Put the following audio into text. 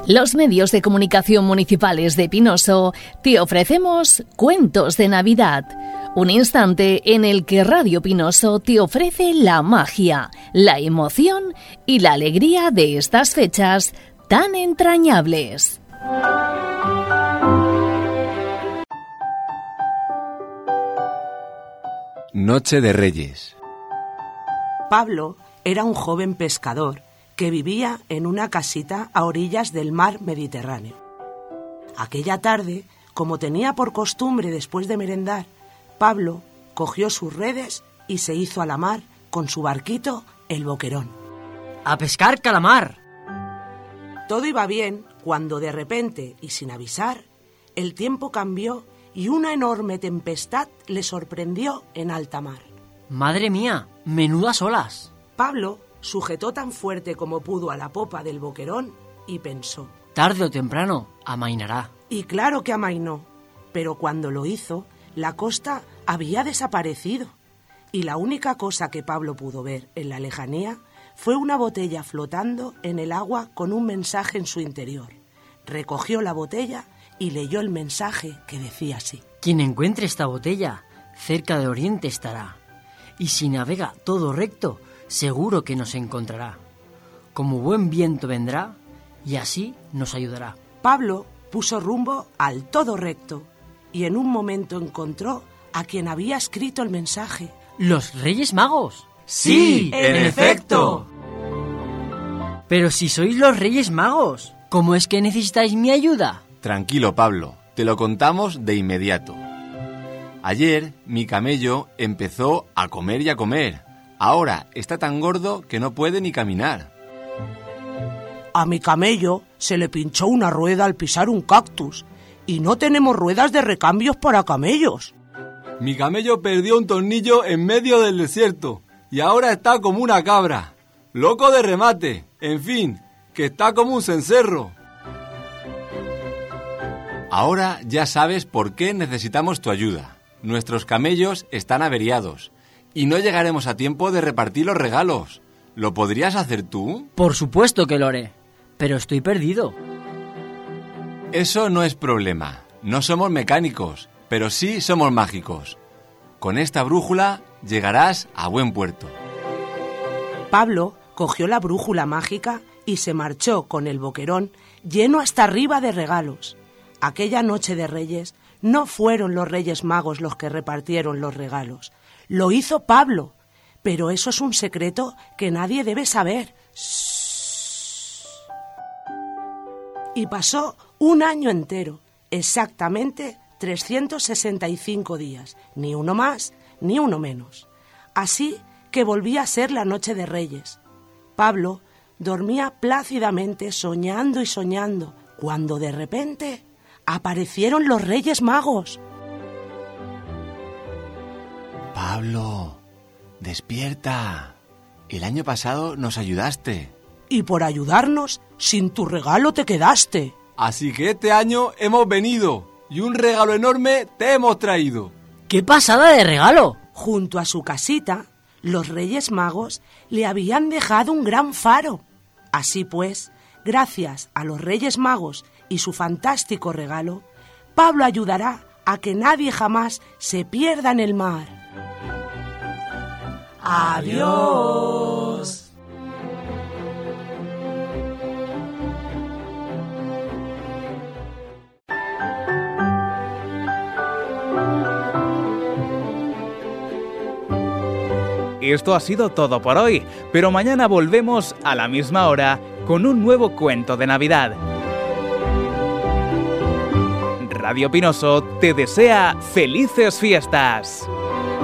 Los medios de comunicación municipales de Pinoso te ofrecemos Cuentos de Navidad, un instante en el que Radio Pinoso te ofrece la magia, la emoción y la alegría de estas fechas tan entrañables. Noche de Reyes. Pablo era un joven pescador que vivía en una casita a orillas del mar Mediterráneo. Aquella tarde, como tenía por costumbre después de merendar, Pablo cogió sus redes y se hizo a la mar con su barquito, el Boquerón. ¡A pescar calamar! Todo iba bien cuando de repente y sin avisar, el tiempo cambió y una enorme tempestad le sorprendió en alta mar. ¡Madre mía! ¡Menudas olas! Pablo sujetó tan fuerte como pudo a la popa del Boquerón y pensó: tarde o temprano amainará. Y claro que amainó, pero cuando lo hizo, la costa había desaparecido y la única cosa que Pablo pudo ver en la lejanía fue una botella flotando en el agua con un mensaje en su interior. Recogió la botella y leyó el mensaje que decía así: quien encuentre esta botella cerca de Oriente estará, y si navega todo recto, seguro que nos encontrará. Como buen viento vendrá, y así nos ayudará. Pablo puso rumbo al todo recto, y en un momento encontró a quien había escrito el mensaje. ¡Los Reyes Magos! ¡Sí, en efecto! Pero si sois los Reyes Magos, ¿cómo es que necesitáis mi ayuda? Tranquilo, Pablo, te lo contamos de inmediato. Ayer mi camello empezó a comer y a comer. Ahora está tan gordo que no puede ni caminar. A mi camello se le pinchó una rueda al pisar un cactus y no tenemos ruedas de recambios para camellos. Mi camello perdió un tornillo en medio del desierto y ahora está como una cabra, loco de remate, en fin, que está como un cencerro. Ahora ya sabes por qué necesitamos tu ayuda. Nuestros camellos están averiados y no llegaremos a tiempo de repartir los regalos. ¿Lo podrías hacer tú? Por supuesto que lo haré, pero estoy perdido. Eso no es problema. No somos mecánicos, pero sí somos mágicos. Con esta brújula llegarás a buen puerto. Pablo cogió la brújula mágica y se marchó con el Boquerón lleno hasta arriba de regalos. Aquella noche de Reyes no fueron los Reyes Magos los que repartieron los regalos. Lo hizo Pablo, pero eso es un secreto que nadie debe saber. ¡Shh! Y pasó un año entero, exactamente 365 días, ni uno más ni uno menos. Así que volvía a ser la noche de Reyes. Pablo dormía plácidamente soñando y soñando, cuando de repente aparecieron los Reyes Magos. Pablo, despierta. El año pasado nos ayudaste. Y por ayudarnos, sin tu regalo te quedaste. Así que este año hemos venido y un regalo enorme te hemos traído. ¡Qué pasada de regalo! Junto a su casita, los Reyes Magos le habían dejado un gran faro. Así pues, gracias a los Reyes Magos y su fantástico regalo, Pablo ayudará a que nadie jamás se pierda en el mar. ¡Adiós! Esto ha sido todo por hoy, pero mañana volvemos a la misma hora con un nuevo cuento de Navidad. Radio Pinoso te desea felices fiestas.